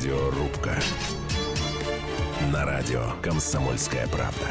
Радиорубка. На радио «Комсомольская правда».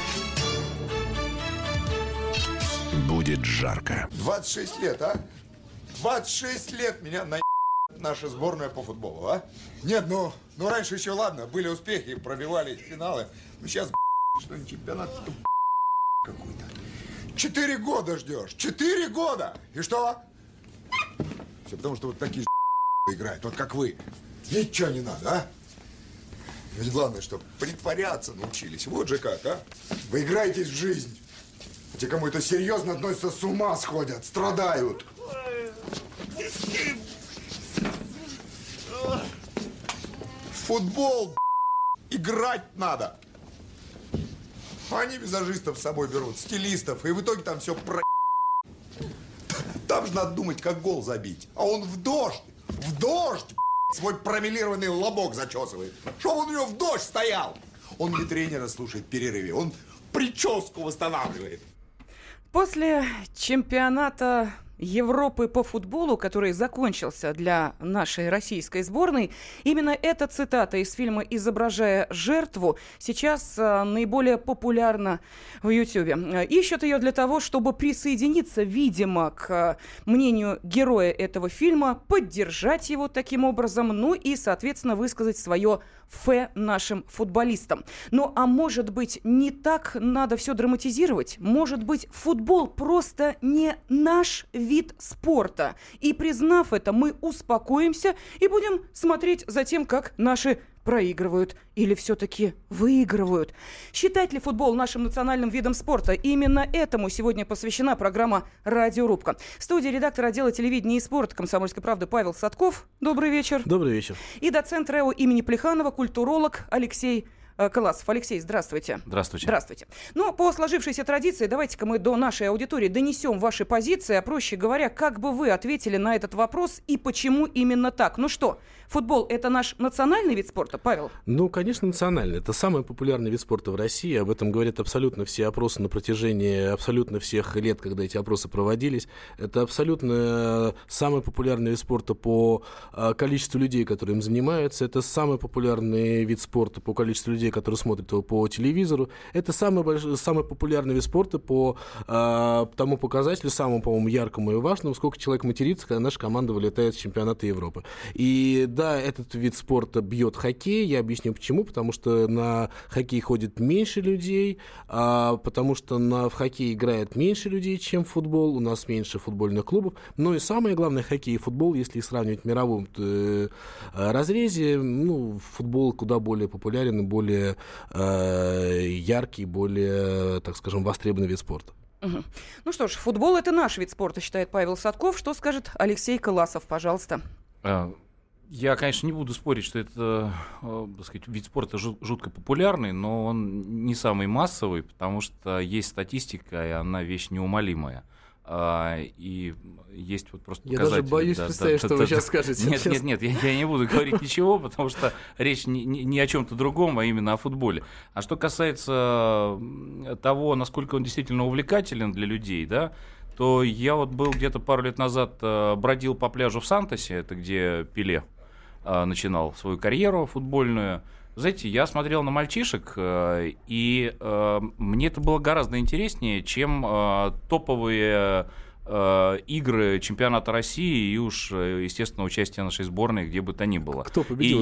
Будет жарко. 26 лет, а? 26 лет меня наша сборная по футболу, а? Нет, ну раньше еще ладно, были успехи, пробивали финалы. Ну сейчас, что-нибудь чемпионат какой-то. 4 года ждешь, 4 года! И что? Все потому, что вот такие играют, вот как вы. Ничего не надо, а? Ведь главное, чтобы притворяться научились. Вот же как, а? Вы играетесь в жизнь. Те, кому это серьезно относятся, с ума сходят, страдают. Футбол, играть надо. Они визажистов с собой берут, стилистов, и в итоге там все про... Там же надо думать, как гол забить. А он в дождь, свой промелированный лобок зачесывает. Чтоб он у него в дождь стоял. Он не тренера слушает в перерыве, он прическу восстанавливает. После чемпионата Европы по футболу, который закончился для нашей российской сборной, именно эта цитата из фильма «Изображая жертву» сейчас наиболее популярна в Ютьюбе. Ищут ее для того, чтобы присоединиться, видимо, к мнению героя этого фильма, поддержать его таким образом, ну и, соответственно, высказать свое фе нашим футболистам. Ну, а может быть, не так надо все драматизировать? Может быть, футбол просто не наш вид спорта. И, признав это, мы успокоимся и будем смотреть за тем, как наши проигрывают или все-таки выигрывают. Считать ли футбол нашим национальным видом спорта? Именно этому сегодня посвящена программа «Радиорубка». В студии редактор отдела телевидения и спорта «Комсомольской правды» Павел Садков. Добрый вечер. Добрый вечер. И доцент РЭО имени Плеханова, культуролог Алексей Коласов. Алексей, здравствуйте. Здравствуйте. Здравствуйте. Ну, по сложившейся традиции, давайте-ка мы до нашей аудитории донесем ваши позиции, а проще говоря, как бы вы ответили на этот вопрос и почему именно так. Ну что, футбол – это наш национальный вид спорта, Павел? Ну, конечно, национальный. Это самый популярный вид спорта в России. Об этом говорят абсолютно все опросы на протяжении абсолютно всех лет, когда эти опросы проводились. Это абсолютно самый популярный вид спорта по количеству людей, которые им занимаются. Это самый популярный вид спорта по количеству людей, которые смотрят его по телевизору. Это самый популярный вид спорта по тому показателю, самому, по-моему, яркому и важному, сколько человек матерится, когда наша команда вылетает с чемпионата Европы. И да, этот вид спорта бьет хоккей. Я объясню почему. Потому что на хоккей ходит меньше людей, потому что в хоккей играет меньше людей, чем в футбол. У нас меньше футбольных клубов. Но и самое главное, хоккей и футбол, если сравнивать в мировом разрезе, футбол куда более популярен и более яркий, более, так скажем, востребованный вид спорта. Угу. Ну что ж, футбол – это наш вид спорта, считает Павел Садков. Что скажет Алексей Коласов, пожалуйста? Я, конечно, не буду спорить, что это, так сказать, вид спорта жутко популярный, но он не самый массовый, потому что есть статистика, и она вещь неумолимая. И есть вот просто показатели. Я даже боюсь представить, что вы сейчас скажете. Нет, я не буду говорить ничего, потому что речь не о чем-то другом, а именно о футболе. А что касается того, насколько он действительно увлекателен для людей, да, то я вот был где-то пару лет назад, бродил по пляжу в Сантосе, это где Пеле начинал свою карьеру футбольную. Знаете, я смотрел на мальчишек, и мне это было гораздо интереснее, чем топовые игры чемпионата России и уж, естественно, участие нашей сборной, где бы то ни было. Кто победил?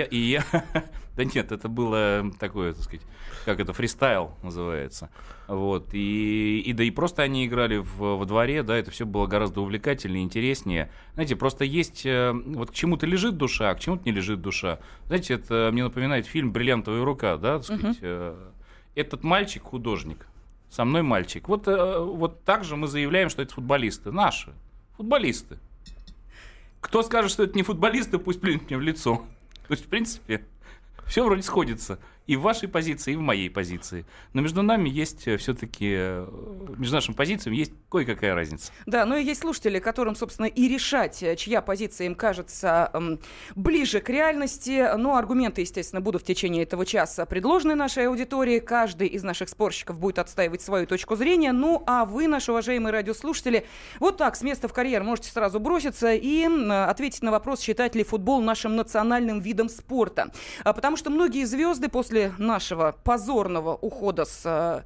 Да нет, это было такое, так сказать, как это, фристайл называется. Вот. И просто они играли во дворе, да, это все было гораздо увлекательнее, интереснее. Знаете, просто есть, вот к чему-то лежит душа, а к чему-то не лежит душа. Знаете, это мне напоминает фильм «Бриллиантовая рука», да, так сказать. Этот мальчик художник, со мной мальчик. Вот так же мы заявляем, что это футболисты, наши футболисты. Кто скажет, что это не футболисты, пусть плюнет мне в лицо. То есть, в принципе, все вроде сходится. и в вашей позиции, и в моей позиции. Но между нами есть все-таки, между нашими позициями есть кое-какая разница. Да, но и есть слушатели, которым, собственно, и решать, чья позиция им кажется ближе к реальности. Но аргументы, естественно, будут в течение этого часа предложены нашей аудитории. Каждый из наших спорщиков будет отстаивать свою точку зрения. Ну, а вы, наши уважаемые радиослушатели, вот так, с места в карьер можете сразу броситься и ответить на вопрос, считать ли футбол нашим национальным видом спорта. Потому что многие звезды после нашего позорного ухода с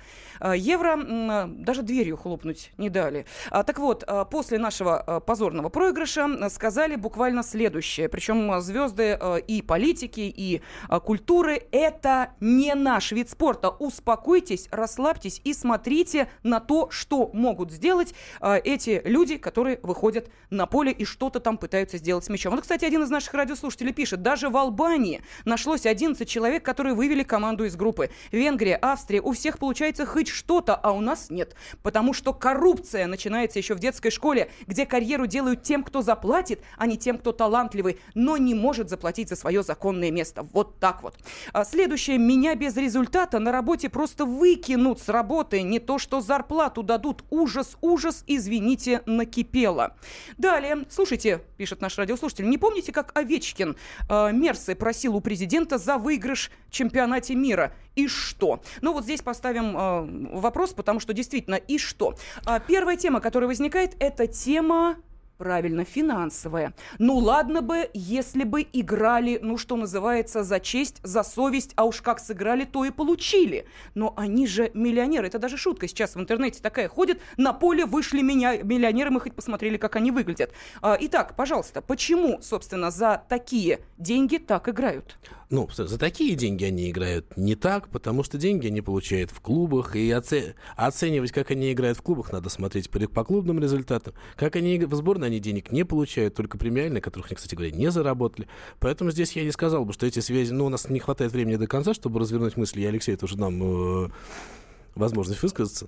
Евро даже дверью хлопнуть не дали. Так вот, после нашего позорного проигрыша сказали буквально следующее. Причем звезды и политики, и культуры — это не наш вид спорта. Успокойтесь, расслабьтесь и смотрите на то, что могут сделать эти люди, которые выходят на поле и что-то там пытаются сделать с мячом. Вот, кстати, один из наших радиослушателей пишет: даже в Албании нашлось 11 человек, которые вывели команду из группы. Венгрия, Австрия, у всех получается хоть что-то, а у нас нет. Потому что коррупция начинается еще в детской школе, где карьеру делают тем, кто заплатит, а не тем, кто талантливый, но не может заплатить за свое законное место. Вот так вот. Следующее. Меня без результата на работе просто выкинут с работы. Не то, что зарплату дадут. Ужас, ужас, извините, накипело. Далее. Слушайте, пишет наш радиослушатель, не помните, как Овечкин мерсы просил у президента за выигрыш в чемпионате мира? И что? Ну вот здесь поставим вопрос, потому что действительно и что? Первая тема, которая возникает, это тема, правильно, финансовая. Ну ладно бы, если бы играли, ну что называется, за честь, за совесть, а уж как сыграли, то и получили. Но они же миллионеры, это даже шутка сейчас в интернете такая ходит, на поле вышли миллионеры, мы хоть посмотрели, как они выглядят. Итак, пожалуйста, почему, собственно, за такие деньги так играют? Ну, за такие деньги они играют не так, потому что деньги они получают в клубах, и оценивать, как они играют в клубах, надо смотреть по клубным результатам. Как они в сборной, они денег не получают, только премиальные, которых они, кстати говоря, не заработали. Поэтому здесь я не сказал бы, что эти связи... Ну, у нас не хватает времени до конца, чтобы развернуть мысли, и Алексей тоже нам возможность высказаться.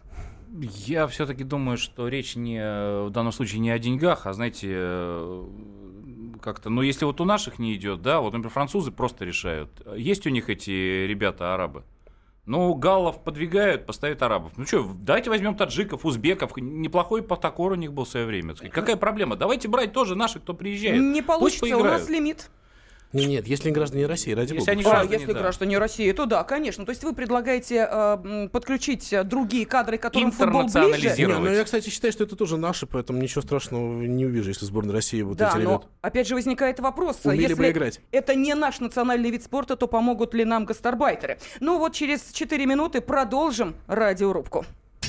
Я все-таки думаю, что речь в данном случае не о деньгах, а, знаете, как-то, но если вот у наших не идет, да, вот, например, французы просто решают. Есть у них эти ребята-арабы? Ну, галлов подвигают, поставят арабов. Ну что, давайте возьмем таджиков, узбеков. Неплохой Патакор у них был в свое время. Какая проблема? Давайте брать тоже наших, кто приезжает. Не получится, у нас лимит. Нет, если граждане России, ради бога. Если граждане России, то да, конечно. То есть вы предлагаете подключить другие кадры, которым футбол ближе? Ну, я, кстати, считаю, что это тоже наши, поэтому ничего страшного не увижу, если сборная России будет эти ребята. Но опять же возникает вопрос, умели бы играть. Если это не наш национальный вид спорта, то помогут ли нам гастарбайтеры? Ну вот через 4 минуты продолжим радиорубку.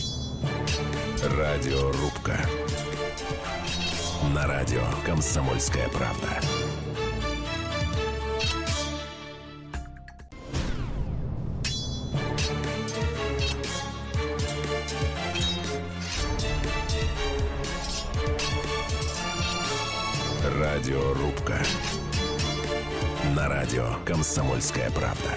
Радиорубка. На радио «Комсомольская правда». Радиорубка. На радио «Комсомольская правда».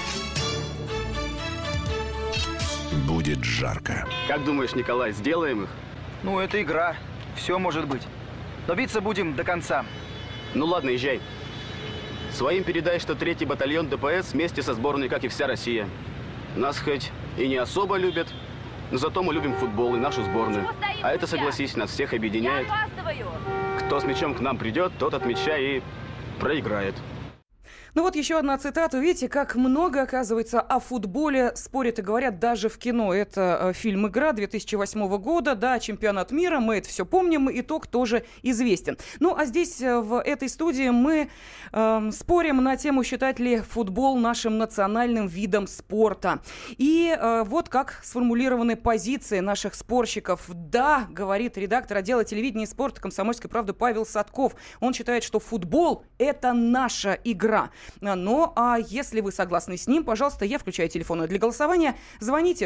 Будет жарко. Как думаешь, Николай, сделаем их? Ну, это игра. Все может быть. Но биться будем до конца. Ну ладно, езжай. Своим передай, что 3-й батальон ДПС вместе со сборной, как и вся Россия. Нас хоть и не особо любят, но зато мы любим футбол и нашу сборную. А это, согласись, нас всех объединяет. Кто с мячом к нам придет, тот от мяча и проиграет. Ну вот еще одна цитата. Видите, как много, оказывается, о футболе спорят и говорят даже в кино. Это фильм «Игра» 2008 года, да, чемпионат мира, мы это все помним, итог тоже известен. Ну, а здесь, в этой студии, мы спорим на тему, считать ли футбол нашим национальным видом спорта. И вот как сформулированы позиции наших спорщиков. Да, говорит редактор отдела телевидения и спорта «Комсомольской правды» Павел Садков. Он считает, что футбол – это наша игра. Но если вы согласны с ним, пожалуйста, я включаю телефоны для голосования. Звоните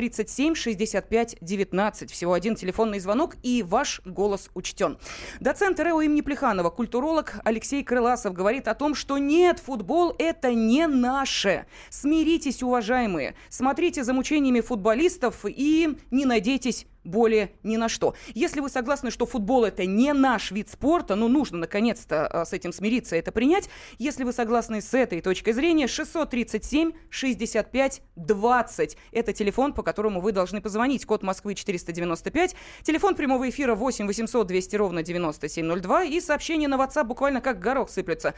637-65-19. Всего один телефонный звонок, и ваш голос учтен. Доцент РЭО имени Плеханова, культуролог Алексей Крыласов говорит о том, что нет, футбол – это не наше. Смиритесь, уважаемые. Смотрите за мучениями футболистов и не надейтесь более ни на что. Если вы согласны, что футбол это не наш вид спорта, нужно наконец-то с этим смириться, это принять. Если вы согласны с этой точкой зрения, 637-65-20. Это телефон, по которому вы должны позвонить. Код Москвы 495. Телефон прямого эфира 8-800-200-97-02. И сообщение на WhatsApp буквально как горох сыплется.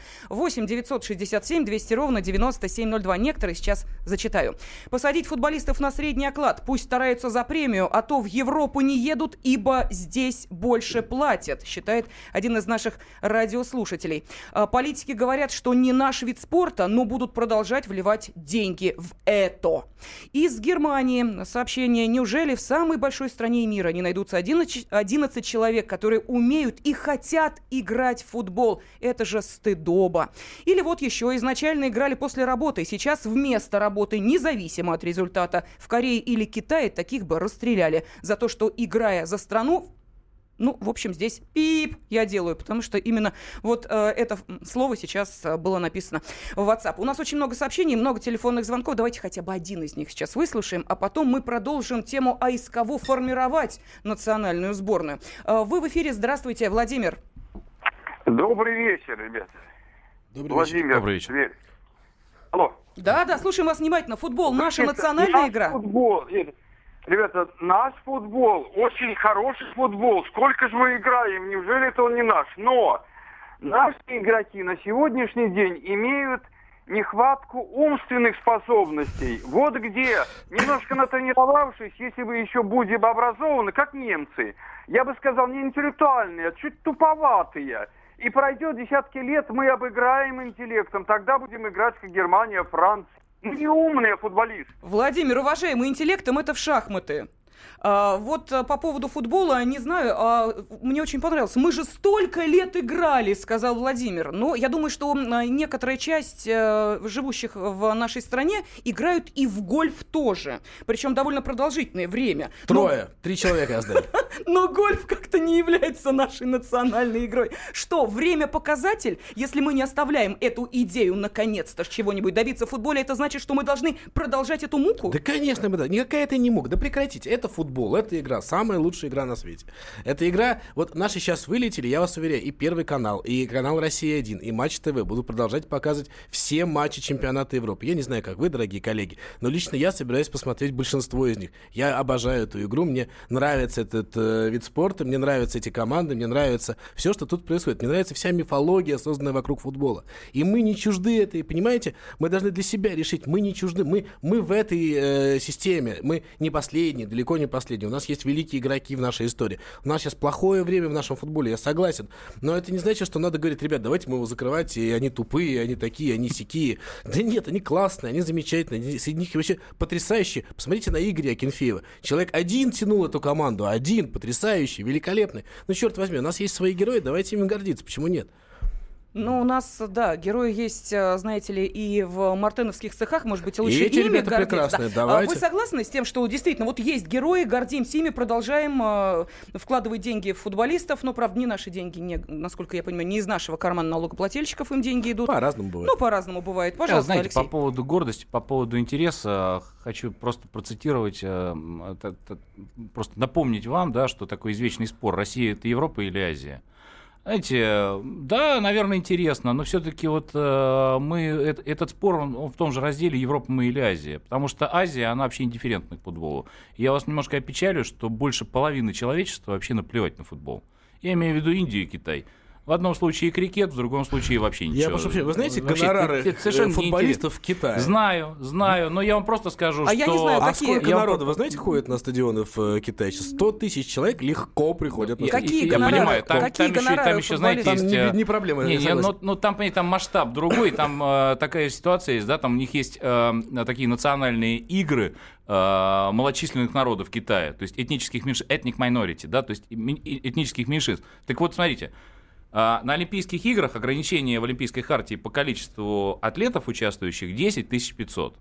8-967-200-97-02. Некоторые сейчас зачитаю. Посадить футболистов на средний оклад. Пусть стараются за премию, а то в Европу не едут, ибо здесь больше платят, считает один из наших радиослушателей. Политики говорят, что не наш вид спорта, но будут продолжать вливать деньги в это. Из Германии сообщение. Неужели в самой большой стране мира не найдутся 11 человек, которые умеют и хотят играть в футбол? Это же стыдоба. Или вот еще. Изначально играли после работы, сейчас вместо работы, независимо от результата. В Корее или Китае таких бы расстреляли за то, что, играя за страну, в общем, здесь пип я делаю, потому что именно вот это слово сейчас было написано в WhatsApp. У нас очень много сообщений, много телефонных звонков. Давайте хотя бы один из них сейчас выслушаем, а потом мы продолжим тему, а из кого формировать национальную сборную. Вы в эфире. Здравствуйте, Владимир. Добрый вечер, ребята. Владимир. Добрый вечер. Тверь. Алло. Да, слушаем вас внимательно. Футбол — наша национальная игра? Футбол. Ребята, наш футбол, очень хороший футбол. Сколько же мы играем, неужели это он не наш? Но наши игроки на сегодняшний день имеют нехватку умственных способностей. Вот где, немножко натренировавшись, если вы еще будете образованы, как немцы, я бы сказал, не интеллектуальные, а чуть туповатые. И пройдет десятки лет, мы обыграем интеллектом, тогда будем играть, как Германия, Франция. Мы не умные футболисты. Владимир, уважаемый, интеллектом это в шахматы. Вот по поводу футбола, не знаю, мне очень понравилось. Мы же столько лет играли, сказал Владимир. Но я думаю, что некоторая часть живущих в нашей стране играют и в гольф тоже. Причем довольно продолжительное время. 3 человека я знаю. Но гольф как-то не является нашей национальной игрой. Что, время показатель? Если мы не оставляем эту идею наконец-то чего-нибудь добиться в футболе, это значит, что мы должны продолжать эту муку? Да, конечно, никакая это не мука. Да прекратите. Это футбол, это игра, самая лучшая игра на свете. Эта игра, вот наши сейчас вылетели, я вас уверяю, и Первый канал, и канал Россия-1, и Матч ТВ будут продолжать показывать все матчи чемпионата Европы. Я не знаю, как вы, дорогие коллеги, но лично я собираюсь посмотреть большинство из них. Я обожаю эту игру, мне нравится этот вид спорта, мне нравятся эти команды, мне нравится все, что тут происходит. Мне нравится вся мифология, созданная вокруг футбола. И мы не чужды этой, понимаете? Мы должны для себя решить, мы не чужды, мы в этой системе, мы не последние, далеко не последний. У нас есть великие игроки в нашей истории. У нас сейчас плохое время в нашем футболе, я согласен. Но это не значит, что надо говорить, ребят, давайте мы его закрывать, и они тупые, они такие, они сякие. Да нет, они классные, они замечательные, среди них вообще потрясающие. Посмотрите на Игоря Акинфеева. Человек один тянул эту команду, один, потрясающий, великолепный. Ну, черт возьми, у нас есть свои герои, давайте ими гордиться. Почему нет? Ну, у нас, да, герои есть, знаете ли, и в мартеновских цехах, может быть, лучше эти ими ребята гордиться. прекрасные, Да. давайте. Вы согласны с тем, что действительно вот есть герои, гордимся ими, продолжаем вкладывать деньги в футболистов, но, правда, не наши деньги, насколько я понимаю, не из нашего кармана налогоплательщиков им деньги идут. По-разному бывает. Ну, по-разному бывает. Пожалуйста, знаете, Алексей. по поводу гордости, по поводу интереса, хочу просто процитировать, просто напомнить вам, да, что такой извечный спор: Россия — это Европа или Азия? Знаете, да, наверное, интересно, но все-таки вот этот спор, он в том же разделе Европа мы или Азия, потому что Азия, она вообще индифферентна к футболу. Я вас немножко опечалю, что больше половины человечества вообще наплевать на футбол. Я имею в виду Индию и Китай. В одном случае крикет, в другом случае вообще ничего. Я прошу прощения, вы знаете Вообще, гонорары это совершенно футболистов в Китае? Знаю, но я вам просто скажу, что... Я не знаю, А какие... сколько народу, вы знаете, ходит на стадионы в Китае? 100 тысяч человек легко приходят на стадион. Какие Я гонорары? понимаю, Какие гонорары там еще, знаете, футболистов? есть... Там не проблема, я согласен. там, понимаете, там масштаб другой, там такая ситуация есть, да, там у них есть такие национальные игры малочисленных народов Китая, то есть этнических меньшинств, ethnic minority, да, то есть этнических меньшинств. Так вот, смотрите, на Олимпийских играх ограничение в Олимпийской хартии по количеству атлетов, участвующих, 10 500.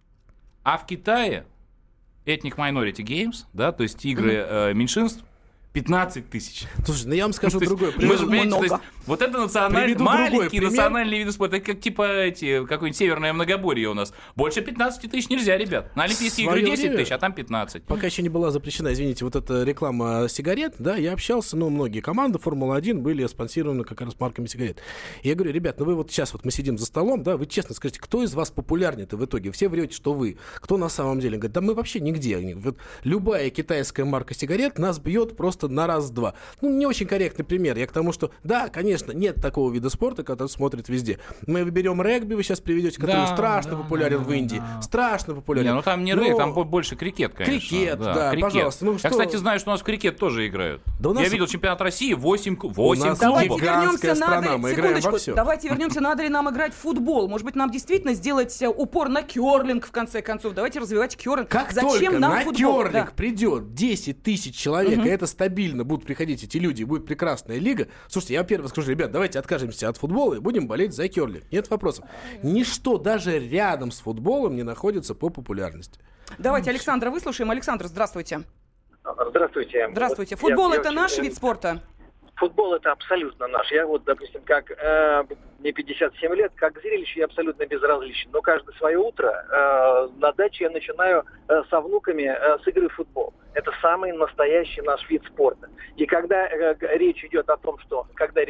А в Китае ethnic minority games, да, то есть игры меньшинств, 15 тысяч. Слушай, ну я вам скажу другой Мы пример. же, понимаете, то есть, вот это маленькие пример. национальные виды спорта, это как типа какое-нибудь северное многоборье у нас. Больше 15 тысяч нельзя, ребят. На Олимпийские игры 10 тысяч, а там 15. Пока еще не была запрещена, извините, вот эта реклама сигарет, да, я общался, многие команды Формулы-1 были спонсированы как раз марками сигарет. И я говорю, ребят, вы вот сейчас вот мы сидим за столом, да, вы честно скажите, кто из вас популярнее-то в итоге? Все врете, что вы. Кто на самом деле? Говорит, да мы вообще нигде. Вот любая китайская марка сигарет нас бьет просто на раз-два. Не очень корректный пример. Я к тому, что, да, конечно, нет такого вида спорта, который смотрит везде. Мы берем регби, вы сейчас приведете, который страшно популярен в Индии. Страшно популярен. Там не регби, там больше крикет, конечно. Крикет, да, крикет. Пожалуйста. Я, кстати, знаю, что у нас в крикет тоже играют. Да я видел чемпионат России, 8 клубов. Давайте вернемся секундочку. Давайте вернемся, надо ли нам играть в футбол. Может быть, нам действительно сделать упор на керлинг, в конце концов. Давайте развивать керлинг. Зачем нам футбол? Керлинг придет 10 тысяч человек, и это стабильно будут приходить эти люди, и будет прекрасная лига. Слушайте, я первый скажу, ребят, давайте откажемся от футбола и будем болеть за керлинг. Нет вопросов. Ничто даже рядом с футболом не находится по популярности. Давайте Александра выслушаем. Александр, здравствуйте. Здравствуйте. Здравствуйте. Футбол — это наш вид спорта? Футбол — это абсолютно наш. Я допустим, мне 57 лет, как зрелище я абсолютно безразличен. Но каждое свое утро на даче я начинаю со внуками с игры в футбол. Это самый настоящий наш вид спорта. И когда речь идет о том, что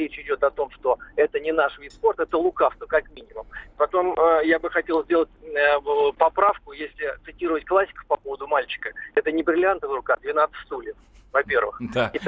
это не наш вид спорта, это лукавство, как минимум. Потом я бы хотел сделать поправку, если цитировать классиков по поводу мальчика. Это не бриллиантовая рука, 12 стульев. Во-первых. Да, и с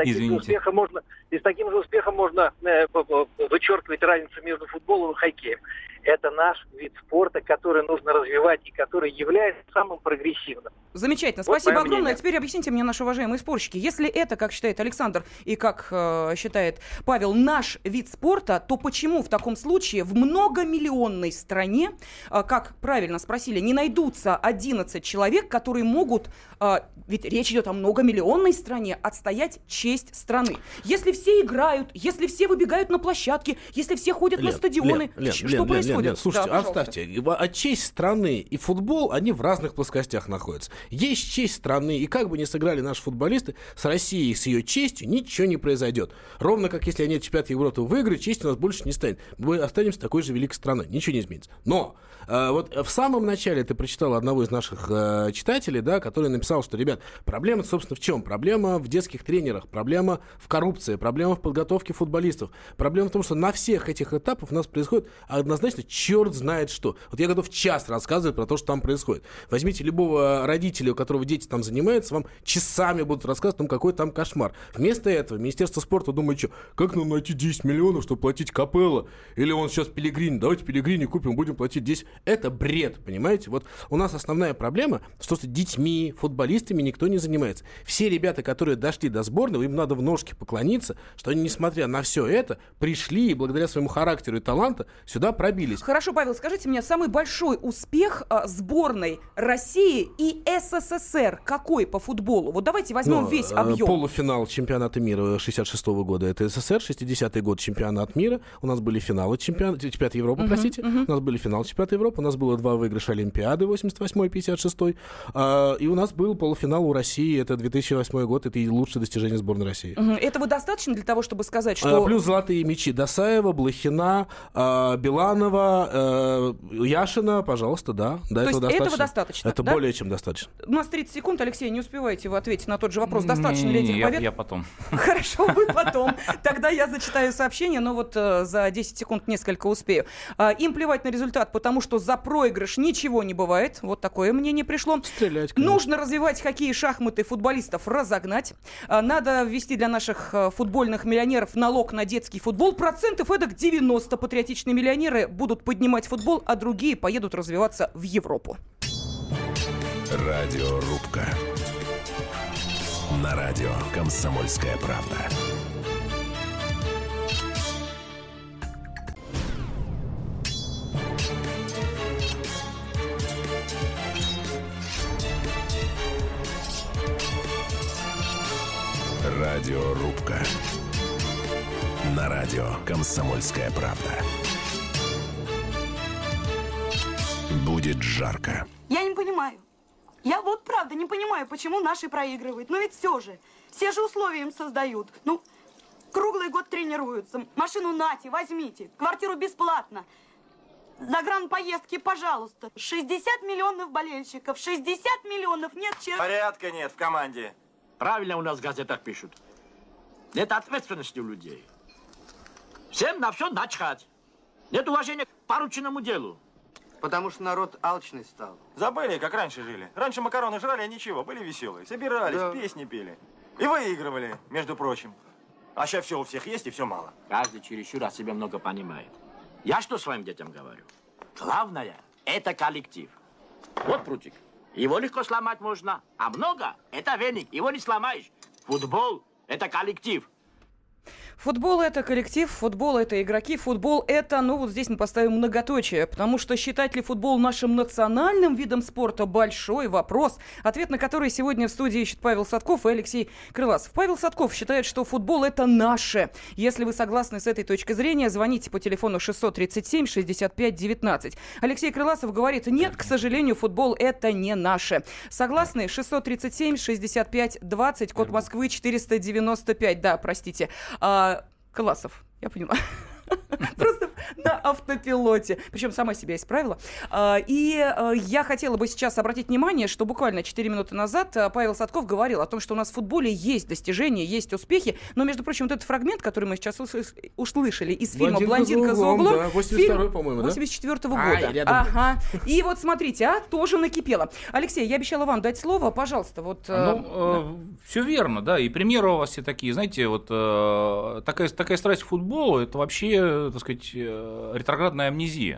таким же успехом можно вычеркивать разницу между футболом и хоккеем. Это наш вид спорта, который нужно развивать и который является самым прогрессивным. Замечательно. Спасибо огромное. А теперь объясните мне, наши уважаемые спорщики, если это, как считает Александр и как считает Павел, наш вид спорта, то почему в таком случае в многомиллионной стране, как правильно спросили, не найдутся 11 человек, которые могут, ведь речь идет о многомиллионной стране, отстоять честь страны? Если все играют, если все выбегают на площадки, если все ходят на стадионы, что происходит? Нет, слушайте, оставьте. Честь страны и футбол, они в разных плоскостях находятся. Есть честь страны, и как бы ни сыграли наши футболисты, с Россией, с ее честью ничего не произойдет. Ровно как если они чемпионат Европы выиграют, чести у нас больше не станет. Мы останемся такой же великой страной. Ничего не изменится. Но вот в самом начале ты прочитал одного из наших читателей, да, который написал, что, ребят, проблема, собственно, в чем? Проблема в детских тренерах, проблема в коррупции, проблема в подготовке футболистов. Проблема в том, что на всех этих этапах у нас происходит однозначно черт знает что. Вот я готов час рассказывать про то, что там происходит. Возьмите любого родителя, у которого дети там занимаются, вам часами будут рассказывать о том, какой там кошмар. Вместо этого Министерство спорта думает, что как нам найти 10 миллионов, чтобы платить Капелло? Или он сейчас Пеллегрини, давайте Пеллегрини купим, будем платить 10. Это бред, понимаете? Вот у нас основная проблема, что с детьми, футболистами никто не занимается. Все ребята, которые дошли до сборной, им надо в ножки поклониться, что они, несмотря на все это, пришли и благодаря своему характеру и таланту сюда пробились. Хорошо, Павел, скажите мне, самый большой успех сборной России и СССР какой по футболу? Вот давайте возьмем весь объем. Полуфинал чемпионата мира 66-го года это СССР, 60-й год чемпионат мира, у нас были финалы чемпионата Европы, у нас были финалы чемпионата Европы, у нас было 2 выигрыша Олимпиады 88-й, 56-й, и у нас был полуфинал у России, это 2008 год, это и лучшее достижение сборной России. Этого достаточно для того, чтобы сказать, что... Плюс золотые мячи Досаева, Блохина, Биланова, Яшина, пожалуйста, да. То есть этого достаточно? Это более чем достаточно. У нас 30 секунд, Алексей, не успеваете вы ответить на тот же вопрос. Достаточно ли этих побед? Я потом. Хорошо, вы потом. Тогда я зачитаю сообщение, но вот за 10 секунд несколько успею. Им плевать на результат, потому что за проигрыш ничего не бывает. Вот такое мнение пришло. Стрелять, конечно. Нужно развивать хоккей и шахматы, футболистов разогнать. Надо ввести для наших футбольных миллионеров налог на детский футбол. Процентов эдак 90 патриотичные миллионеры будут поднимать футбол, а другие поедут развиваться в Европу. Радиорубка. На радио «Комсомольская правда». Радиорубка. На радио «Комсомольская правда». Будет жарко. Я не понимаю, Я вот правда не понимаю, почему наши проигрывают. Но ведь все же условия им создают. Ну, круглый год тренируются. Машину нате, возьмите. Квартиру бесплатно. Загранпоездки, пожалуйста. 60 миллионов болельщиков. 60 миллионов. Нет, порядка нет в команде. Правильно у нас в газетах пишут. Нет ответственности у людей. Всем на все начхать. Нет уважения к порученному делу. Потому что народ алчный стал. Забыли, как раньше жили. Раньше макароны жрали, а ничего, были веселые. Собирались, да. Песни пели. И выигрывали, между прочим. А сейчас все у всех есть и все мало. Каждый чересчур о себе много понимает. Я что своим детям говорю? Главное, это коллектив. Вот прутик. Его легко сломать можно. А много – это веник. Его не сломаешь. Футбол – это коллектив. Футбол – это коллектив, футбол – это игроки, футбол – это, ну вот здесь мы поставим многоточие, потому что считать ли футбол нашим национальным видом спорта – большой вопрос, ответ на который сегодня в студии ищут Павел Садков и Алексей Крыласов. Павел Садков считает, что футбол – это наше. Если вы согласны с этой точкой зрения, звоните по телефону 637-65-19. Алексей Крыласов говорит, нет, к сожалению, футбол – это не наше. Согласны? 637-65-20, код Москвы 495. Да, простите. Классов, я поняла. Просто на автопилоте. Причем сама себя исправила. И я хотела бы сейчас обратить внимание, что буквально 4 минуты назад Павел Садков говорил о том, что у нас в футболе есть достижения, есть успехи. Но, между прочим, вот этот фрагмент, который мы сейчас услышали из фильма «Блондинка за углом», да, 82-й, по-моему, да? 84-го года. Ага. И вот смотрите, тоже накипело. Алексей, я обещала вам дать слово. Пожалуйста, вот... Все верно, да. И примеры у вас все такие, знаете, вот такая страсть к футболу, это вообще, так сказать, ретроградная амнезия,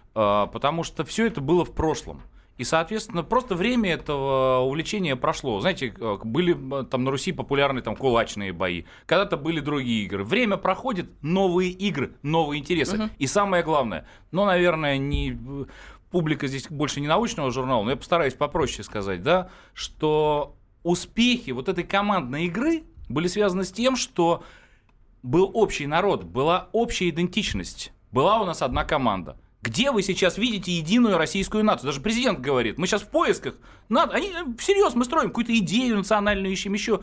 потому что все это было в прошлом. И, соответственно, просто время этого увлечения прошло. Знаете, были там на Руси популярны там кулачные бои, когда-то были другие игры. Время проходит, новые игры, новые интересы. И самое главное, наверное, публика здесь больше не научного журнала, но я постараюсь попроще сказать, да, что успехи вот этой командной игры были связаны с тем, что был общий народ, была общая идентичность, была у нас одна команда. Где вы сейчас видите единую российскую нацию? Даже президент говорит, мы сейчас в поисках, всерьез мы строим какую-то идею национальную, ищем еще.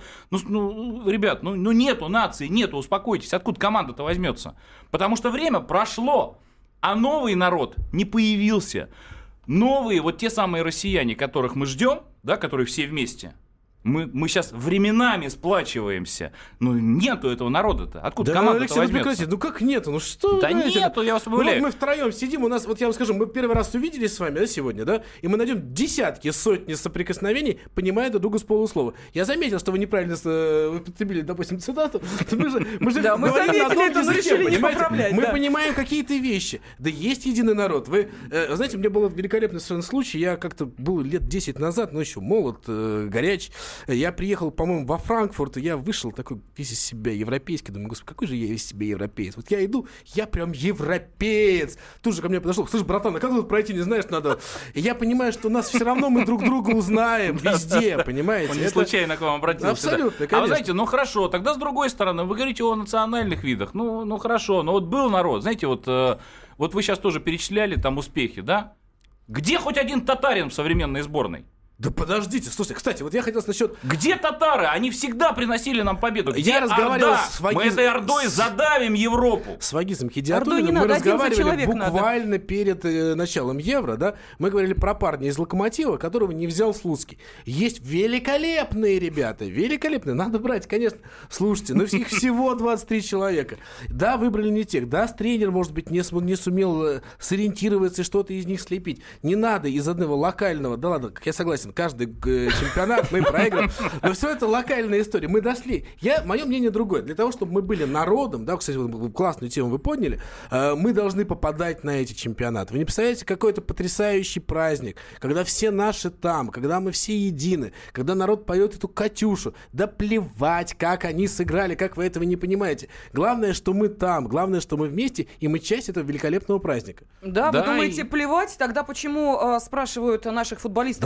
Ребят, нету нации, нету, успокойтесь, откуда команда-то возьмется? Потому что время прошло, а новый народ не появился. Новые, вот те самые россияне, которых мы ждем, да, которые все вместе, мы сейчас временами сплачиваемся. Нету этого народа-то. Откуда команда-то возьмется? Как нету? Что да нету, я вас умоляю. Мы втроем сидим, у нас, вот я вам скажу, мы первый раз увиделись с вами, да, сегодня, да, и мы найдем десятки, сотни соприкосновений, понимая друг друга с полуслова. Я заметил, что вы неправильно употребили, допустим, цитату. Мы заметили это, но решили не поправлять. Мы понимаем какие-то вещи. Да есть единый народ. Вы знаете, у меня был великолепный совершенно случай, я как-то был лет 10 назад, но еще молод, горяч. Я приехал, по-моему, во Франкфурт, и я вышел такой весь из себя европейский. Думаю, господи, какой же я из себя европеец? Вот я иду, я прям европеец. Тут же ко мне подошел, слушай, братан, а как тут пройти, не знаешь, надо... И я понимаю, что нас все равно мы друг друга узнаем везде, понимаете? Он не случайно к вам обратился. Абсолютно, конечно. А вы знаете, хорошо, тогда с другой стороны, вы говорите о национальных видах. Хорошо, но вот был народ, знаете, вот вы сейчас тоже перечисляли там успехи, да? Где хоть один татарин в современной сборной? Да подождите, слушайте, кстати, вот я хотел насчет... Где татары? Они всегда приносили нам победу. Где я разговаривал Орда? Мы этой Ордой задавим Европу. С Вагизом Хидиатуллиным мы разговаривали буквально перед началом Евро, да? Мы говорили про парня из Локомотива, которого не взял Слуцкий. Есть великолепные ребята, великолепные, надо брать, конечно. Слушайте, но их всего 23 человека. Да, выбрали не тех, да, тренер, может быть, не сумел сориентироваться и что-то из них слепить. Не надо из одного локального, да ладно, я согласен, каждый чемпионат мы проиграем. Но все это локальная история. Мы дошли. Мое мнение другое. Для того, чтобы мы были народом, да, кстати, классную тему вы подняли, мы должны попадать на эти чемпионаты. Вы не представляете, какой это потрясающий праздник, когда все наши там, когда мы все едины, когда народ поет эту «Катюшу». Да плевать, как они сыграли, как вы этого не понимаете. Главное, что мы там, главное, что мы вместе, и мы часть этого великолепного праздника. Да, вы думаете, плевать? Тогда почему спрашивают наших футболистов? Вам не все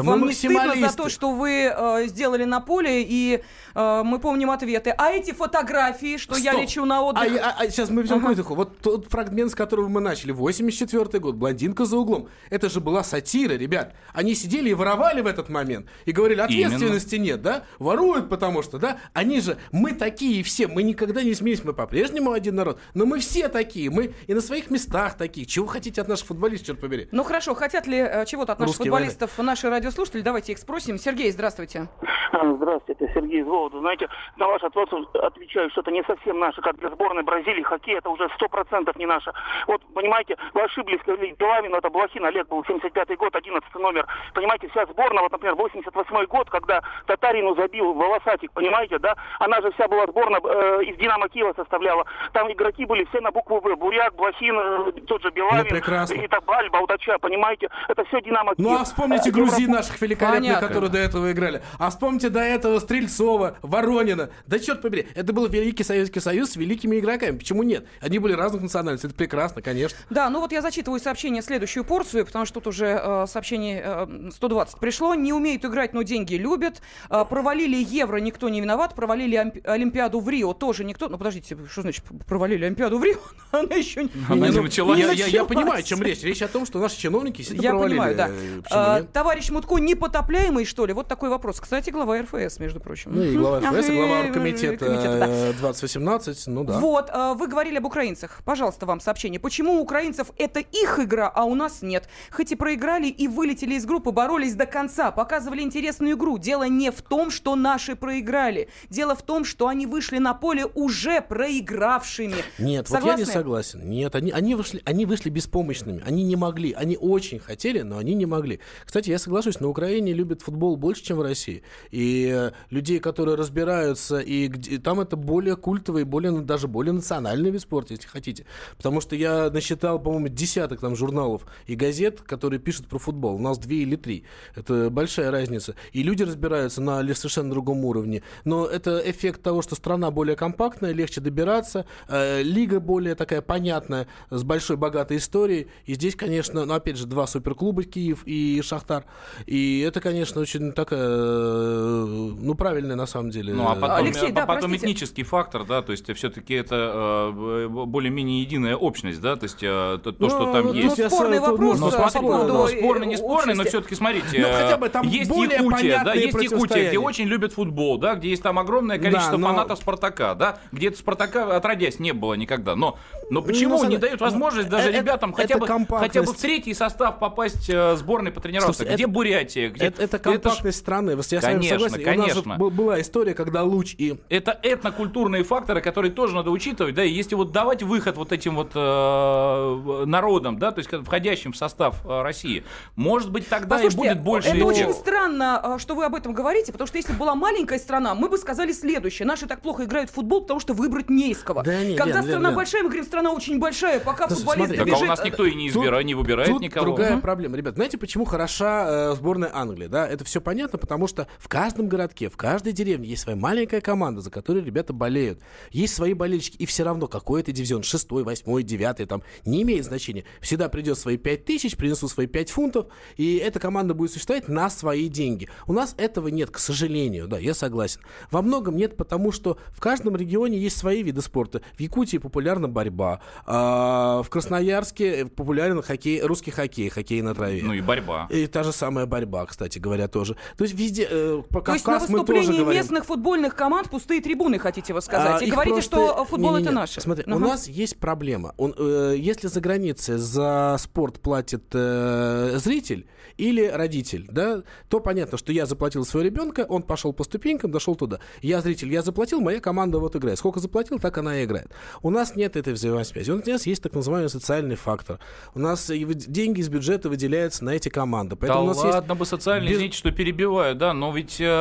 стыдно за то, что вы сделали на поле, и мы помним ответы. А эти фотографии, что я лечу на отдых... Сейчас мы ведем критику. Вот тот фрагмент, с которого мы начали, 84-й год, «Блондинка за углом». Это же была сатира, ребят. Они сидели и воровали в этот момент. И говорили, ответственности нет, да? Воруют, потому что, да? Они же, мы такие все, мы никогда не смеемся, мы по-прежнему один народ, но мы все такие, мы и на своих местах такие. Чего хотите от наших футболистов, черт побери? Ну хорошо, хотят ли чего-то от наших футболистов наши радиослушатели? Давайте их спросим. Сергей, здравствуйте. Здравствуйте, Сергей из Вологды. Знаете, на ваш вопрос отвечаю, что это не совсем наше, как для сборной Бразилии. Хоккей это уже 100% не наше. Вот, понимаете, вы ошиблись, говорили, Белавин, это Блохин Олег был, 75-й год, 11 номер. Понимаете, вся сборная, вот, например, 88-й год, когда Татарину забил Волосатик, понимаете, да? Она же вся была сборная из Динамо Киева составляла. Там игроки были все на букву В. Буряк, Блохин, тот же Белавин, и Табаль, Баудача, понимаете? Это все Динамо Киев. Ну а вспомните грузин наших великолепных, которые до этого играли. А вспомните до этого Стрельцова, Воронина. Да черт побери, это был Великий Советский Союз с великими игроками. Почему нет? Они были разных национальностей. Это прекрасно, конечно. Да, ну вот я зачитываю сообщение, следующую порцию, потому что тут уже сообщение 120 пришло. Не умеют играть, но деньги любят. Провалили Евро, никто не виноват. Провалили Олимпиаду в Рио, тоже никто. Ну подождите, что значит провалили Олимпиаду в Рио? Она еще не началась. Я понимаю, о чем речь. Речь о том, что наши чиновники сильно провалили. Я понимаю, да. Товарищ Мутко непотопляемый, что ли? Вот такой вопрос. Кстати, глава РФС, между прочим. Ну и глава РФС, и глава оргкомитета 2018, ну да. Вот, вы говорили об украинцах. Пожалуйста, вам сообщение. Почему у украинцев это их игра, а у нас нет? Хоть и проиграли и вылетели из группы, боролись до конца, показывали интересную игру. Дело не в том, что наши проиграли. Дело в том, что они вышли на поле уже проигравшими. Нет, согласны? Вот я не согласен. Нет, они вышли беспомощными. Они не могли. Они очень хотели, но они не могли. Кстати, я соглашусь, на Украине любят футбол больше, чем в России. И людей, которые разбираются, и там это более культовый, даже более национальный вид спорта, если хотите. Потому что я насчитал, по-моему, десяток там журналов и газет, которые пишут про футбол. У нас 2 или 3. Это большая разница. И люди разбираются на совершенно другом уровне. Но это эффект того, что страна более компактная, легче добираться, лига более такая понятная, с большой богатой историей. И здесь, конечно, ну, опять же, 2 суперклуба, Киев и Шахтар. И это, конечно, очень такая, ну, правильная на самом деле. Ну, а потом, Алексей, потом этнический фактор, да, то есть все-таки это более-менее единая общность, да, то есть то, что там есть. Спорный вопрос. Спорный, не спорный, но все-таки, смотрите, есть Якутия, да, есть Якутия, где очень любят футбол, да, где есть там огромное количество фанатов Спартака, да, где Спартака отродясь не было никогда, но почему не дают возможность даже ребятам хотя бы в 3-й состав попасть сборной потренироваться? Где Бурятия? Это компактность страны. Я с вами согласен. Конечно. У нас была история, когда Луч и... Это этнокультурные факторы, которые тоже надо учитывать, да, и если вот давать выход вот этим вот народам, да, то есть входящим в состав России, может быть, тогда и будет больше... Это очень странно, что вы об этом говорите, потому что если была маленькая страна, мы бы сказали следующее. Наши так плохо играют в футбол, потому что выбрать не из кого. Да, когда страна большая, мы говорим, страна очень большая, пока футболист бежит... Так, а у нас никто и не выбирает тут никого. Другая проблема. Ребят, знаете, почему хороша сборная Англии? Да? Это все понятно, потому что в каждом городке, в каждой деревне есть своя маленькая команда, за которой ребята болеют. Есть свои болельщики, и все равно, какой это дивизион, 6-й, 8-й, 9-й, там, не имеет значения. Всегда придет свои 5000, принесут свои 5 фунтов, и эта команда будет существовать на свои деньги. У нас этого нет, к сожалению, да, я согласен. Во многом нет, потому что в каждом регионе есть свои виды спорта. В Якутии популярна борьба, в Красноярске популярен русский хоккей, хоккей на траве. Ну и борьба. И та же самая борьба, кстати говоря, тоже. То есть везде, по Кавказ мы тоже говорим. То есть на выступлении местных футбольных команд пустые трибуны, хотите вы сказать? И говорите, что футбол это наше. Смотри, у нас есть проблема. Если за границей за спорт платит зритель или родитель, да, то понятно, что я заплатил своего ребенка, он пошел по ступенькам, дошел туда. Я зритель, я заплатил, моя команда вот играет. Сколько заплатил, так она и играет. У нас нет этой взаимосвязи. У нас есть так называемый социальный фактор. У нас деньги из бюджета выделяются на эти команды. Поэтому да ладно бы социальный, извините, что перебиваю, да, но ведь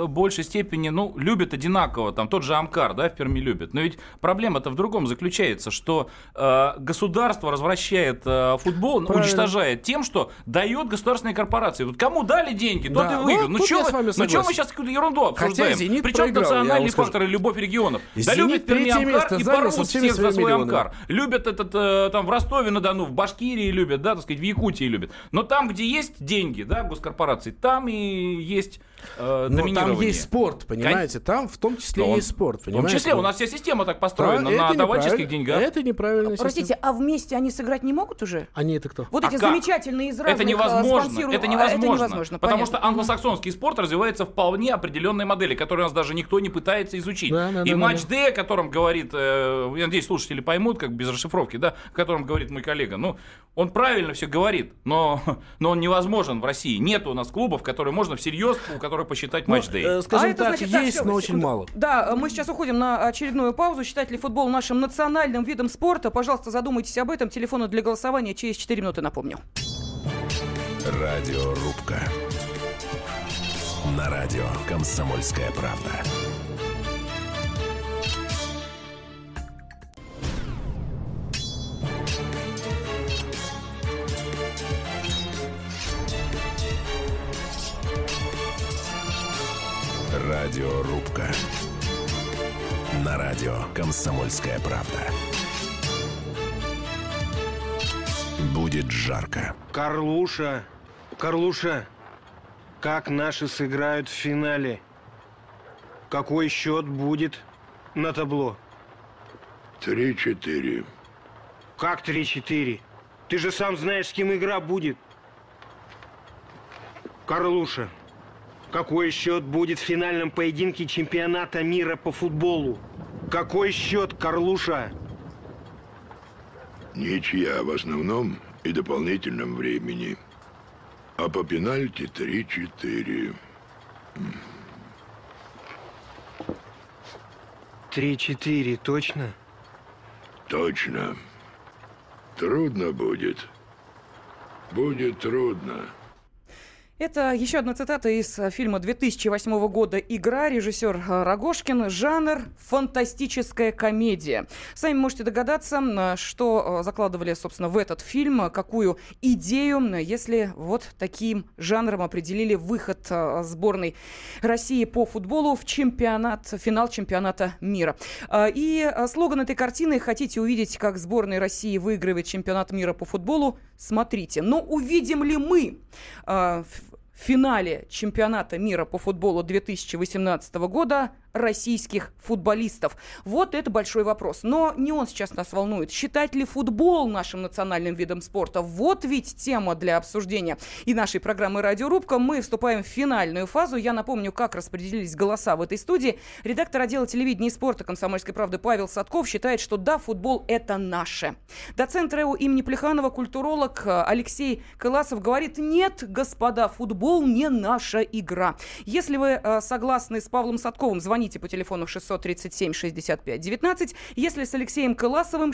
большей степени, любят одинаково, там тот же Амкар, да, в Перми любят. Но ведь проблема-то в другом заключается, что государство развращает футбол, уничтожает тем, что дает государственные корпорации. Вот кому дали деньги, тот и выиграл. Чего мы сейчас какую-то ерунду обсуждаем? Причем национальные факторы, любовь регионов. Да любят Перми Амкар и порвут всех за свой Амкар. Любят там в Ростове-на-Дону, в Башкирии любят, да, так сказать, в Якутии любят. Но там, где есть деньги, да, госкорпораций, там и есть доминирование. Но там есть спорт, понимаете? Там в том числе есть спорт, понимаете? В том числе у нас вся система так построена на давательских деньгах. Это неправильно. Простите, а вместе они сыграть не могут уже? Они это кто? Вот эти замечательные из разных Это невозможно. Это невозможно. Потому понятно. что англосаксонский спорт развивается в вполне определенной модели, которую у нас даже никто не пытается изучить. И матч-дэй, о котором говорит, я надеюсь, слушатели поймут, как без расшифровки, да, о котором говорит мой коллега. Он правильно все говорит, но он невозможен в России. Нет у нас клубов, которые можно всерьез, у которых посчитать матч-дэй. Скажем так, есть, но очень мало. Да, мы сейчас уходим на очередную паузу. Считать ли футбол нашим национальным видом спорта? Пожалуйста, задумайтесь об этом. Телефоны для голосования через 4 минуты, напомню. Радиорубка. На радио «Комсомольская правда». Радиорубка. На радио «Комсомольская правда». Будет жарко. Карлуша, как наши сыграют в финале? Какой счет будет на табло? 3-4. Как 3-4? Ты же сам знаешь, с кем игра будет. Карлуша, какой счет будет в финальном поединке чемпионата мира по футболу? Какой счет, Карлуша? Ничья в основном и дополнительном времени. А по пенальти 3-4. 3-4, точно? Точно. Трудно будет. Будет трудно. Это еще одна цитата из фильма 2008 года «Игра», режиссер Рогожкин. Жанр – фантастическая комедия. Сами можете догадаться, что закладывали, собственно, в этот фильм, какую идею, если вот таким жанром определили выход сборной России по футболу в финал чемпионата мира. И слоган этой картины: хотите увидеть, как сборная России выигрывает чемпионат мира по футболу? Смотрите. Но увидим ли мы в финале чемпионата мира по футболу 2018 года российских футболистов? Вот это большой вопрос. Но не он сейчас нас волнует. Считать ли футбол нашим национальным видом спорта? Вот ведь тема для обсуждения и нашей программы «Радиорубка». Мы вступаем в финальную фазу. Я напомню, как распределились голоса в этой студии. Редактор отдела телевидения и спорта «Комсомольской правды» Павел Садков считает, что да, футбол – это наше. Доцент РЭУ имени Плеханова, культуролог Алексей Кыласов говорит: нет, господа, футбол не наша игра. Если вы согласны с Павлом Садковым, звоните по телефону 637-65-19. Если с Алексеем Кыласовым,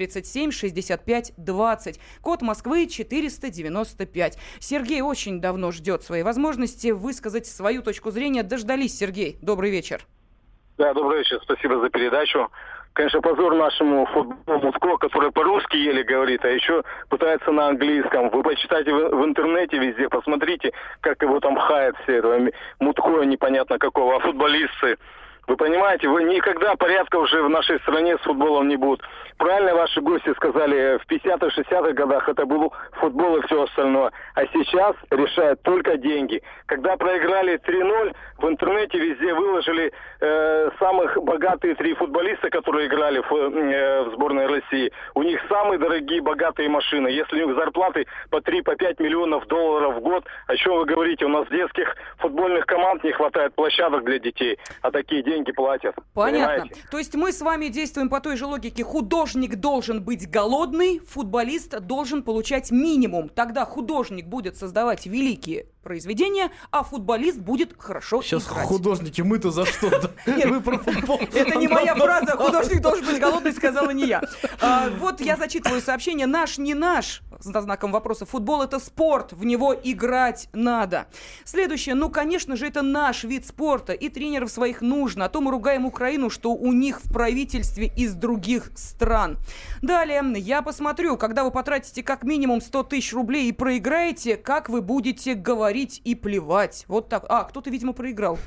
637-65-20. Код Москвы 495. Сергей очень давно ждет своей возможности высказать свою точку зрения. Дождались, Сергей. Добрый вечер. Да, добрый вечер. Спасибо за передачу. Конечно, позор нашему футболу Мутко, который по-русски еле говорит, а еще пытается на английском. Вы почитайте в интернете везде, посмотрите, как его там хает все этого Мутко непонятно какого, а футболисты. Вы понимаете, вы никогда порядка уже в нашей стране с футболом не будет. Правильно ваши гости сказали, в 50-х, 60-х годах это был футбол и все остальное. А сейчас решают только деньги. Когда проиграли 3-0, в интернете везде выложили самых богатые 3 футболиста, которые играли в сборной России. У них самые дорогие, богатые машины. Если у них зарплаты по 3-5 миллионов долларов в год, о чем вы говорите? У нас детских футбольных команд не хватает, площадок для детей, а такие деньги платят. Понятно. Понимаете? То есть мы с вами действуем по той же логике: художник должен быть голодный, футболист должен получать минимум. Тогда художник будет создавать великие произведение, а футболист будет хорошо Сейчас играть. художники, мы-то за что? Вы про футбол. Это не моя фраза, художник должен быть голодный, сказала не я. Вот я зачитываю сообщение. Наш, не наш, со знаком вопроса. Футбол — это спорт, в него играть надо. Следующее. Ну, конечно же, это наш вид спорта, и тренеров своих нужно. А то мы ругаем Украину, что у них в правительстве из других стран. Далее. Я посмотрю, когда вы потратите как минимум 100 тысяч рублей и проиграете, как вы будете говорить и плевать. Вот так. Кто-то, видимо, проиграл.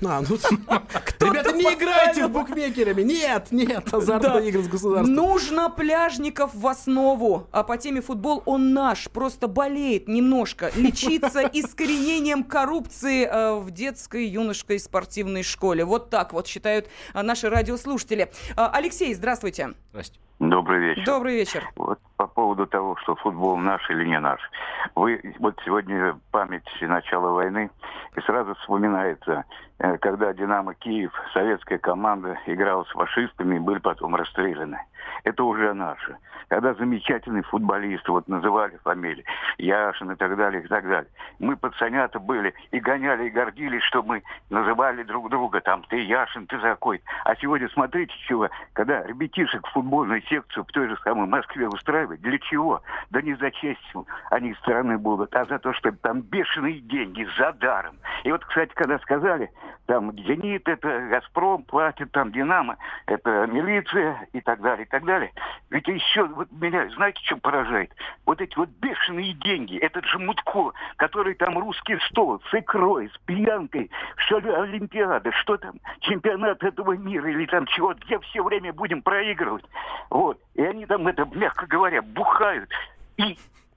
Ребята, не играйте в букмекерами. Нет, азартные игры с государством. Нужно пляжников в основу. А по теме футбол он наш. Просто болеет немножко. Лечиться искоренением коррупции в детской, юношеской спортивной школе. Вот так вот считают наши радиослушатели. Алексей, здравствуйте. Здрасте. Добрый вечер. Добрый вечер. Вот по поводу того, что футбол наш или не наш. Вот сегодня память начала войны, и сразу вспоминается, когда «Динамо» Киев, советская команда, играла с фашистами и были потом расстреляны. Это уже наше. Когда замечательные футболисты, вот называли фамилии, Яшин и так далее, и так далее. Мы пацанята были и гоняли, и гордились, что мы называли друг друга, там, ты Яшин, ты такой. А сегодня смотрите, чего, когда ребятишек в футбольную секцию в той же самой Москве устраивают, для чего? Да не за честь они стороны будут, а за то, что там бешеные деньги, за даром. И вот, кстати, когда сказали, там, «Зенит» — это «Газпром», платит там «Динамо», это милиция и так далее, и так далее. Ведь еще вот меня, знаете, что поражает? Вот эти вот бешеные деньги, этот же Мутко, который там русский стол с икрой, с пьянкой, что ли Олимпиада, что там, чемпионат этого мира или там чего, где все время будем проигрывать. Вот. И они там, это, мягко говоря, бухают. И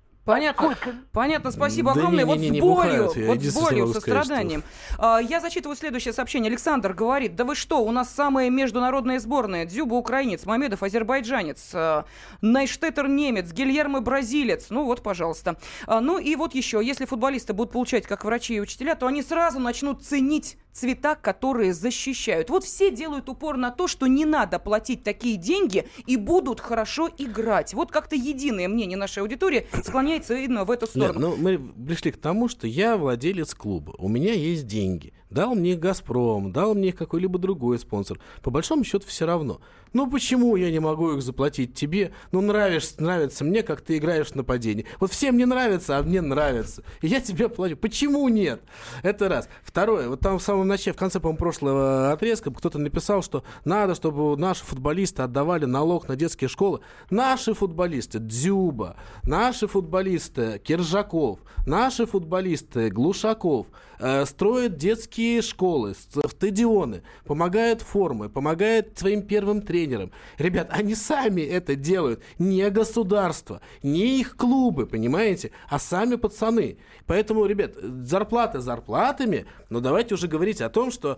Понятно, спасибо огромное. Вот с болью, со страданием. Я зачитываю следующее сообщение. Александр говорит: да вы что, у нас самая международная сборная. Дзюба украинец, Мамедов азербайджанец, Найштеттер немец, Гильермо бразилец. Ну вот, пожалуйста. Ну и вот еще, если футболисты будут получать как врачи и учителя, то они сразу начнут ценить цвета, которые защищают. Вот все делают упор на то, что не надо платить такие деньги и будут хорошо играть. Вот как-то единое мнение нашей аудитории склоняется именно в эту сторону. Нет, мы пришли к тому, что я владелец клуба, у меня есть деньги. Дал мне их «Газпром», дал мне их какой-либо другой спонсор. По большому счету все равно. Ну почему я не могу их заплатить тебе? Ну нравится мне, как ты играешь в нападении. Вот всем не нравится, а мне нравится. И я тебе плачу. Почему нет? Это раз. Второе. Вот там в самом начале, в конце, по-моему, прошлого отрезка кто-то написал, что надо, чтобы наши футболисты отдавали налог на детские школы. Наши футболисты Дзюба, наши футболисты Киржаков, наши футболисты Глушаков строят детские школы, стадионы, помогают формы, помогают своим первым тренерам. Ребят, они сами это делают. Не государство, не их клубы, понимаете, а сами пацаны. Поэтому, ребят, зарплаты зарплатами, но давайте уже говорить о том, что...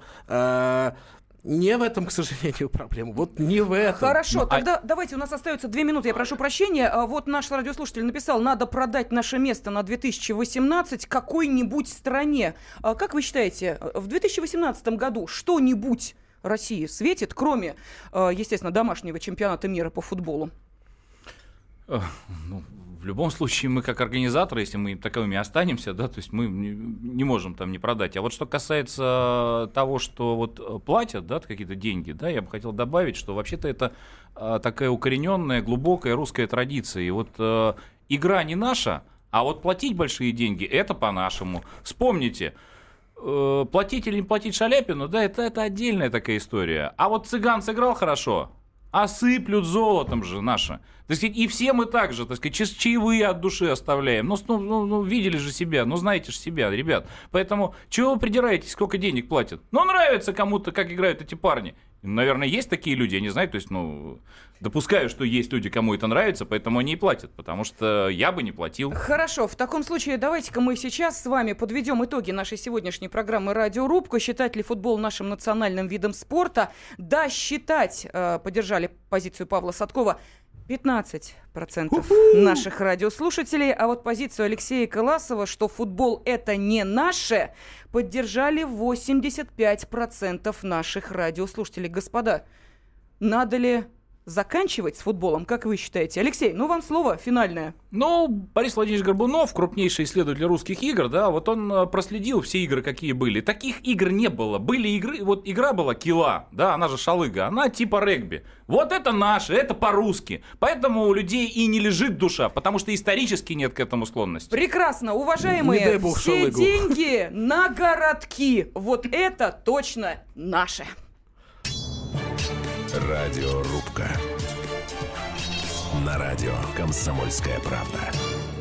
Не в этом, к сожалению, проблема. Вот не в этом. Хорошо, тогда давайте, у нас остается 2 минуты, я прошу прощения. Вот наш радиослушатель написал: надо продать наше место на 2018 какой-нибудь стране. Как вы считаете, в 2018 году что-нибудь России светит, кроме, естественно, домашнего чемпионата мира по футболу? В любом случае, мы как организаторы, если мы таковыми останемся, да, то есть мы не можем там не продать. А вот что касается того, что вот платят, да, какие-то деньги, да, я бы хотел добавить, что вообще-то это такая укорененная, глубокая русская традиция. И вот игра не наша, а вот платить большие деньги — это по-нашему. Вспомните, платить или не платить Шаляпину, да, это отдельная такая история. А вот цыган сыграл хорошо, осыплют золотом же наши. Так сказать, и все мы так же, так сказать, чаевые от души оставляем. Ну, видели же себя, знаете же себя, ребят. Поэтому чего вы придираетесь, сколько денег платят? Нравится кому-то, как играют эти парни. Наверное, есть такие люди, я не знаю, то есть, допускаю, что есть люди, кому это нравится, поэтому они и платят, потому что я бы не платил. Хорошо, в таком случае давайте-ка мы сейчас с вами подведем итоги нашей сегодняшней программы «Радиорубка». Считать ли футбол нашим национальным видом спорта? Да, считать, поддержали позицию Павла Садкова 15% наших радиослушателей, а вот позицию Алексея Коласова, что футбол это не наше, поддержали 85% наших радиослушателей. Господа, надо ли заканчивать с футболом, как вы считаете? Алексей, ну вам слово финальное. Ну, Борис Владимирович Горбунов, крупнейший исследователь русских игр, да, вот он проследил все игры, какие были. Таких игр не было. Были игры, вот игра была кила, да, она же шалыга, она типа регби. Вот это наше, это по-русски. Поэтому у людей и не лежит душа, потому что исторически нет к этому склонности. Прекрасно, уважаемые, все деньги на городки. Вот это точно наше. Радиорубка. На радио «Комсомольская правда».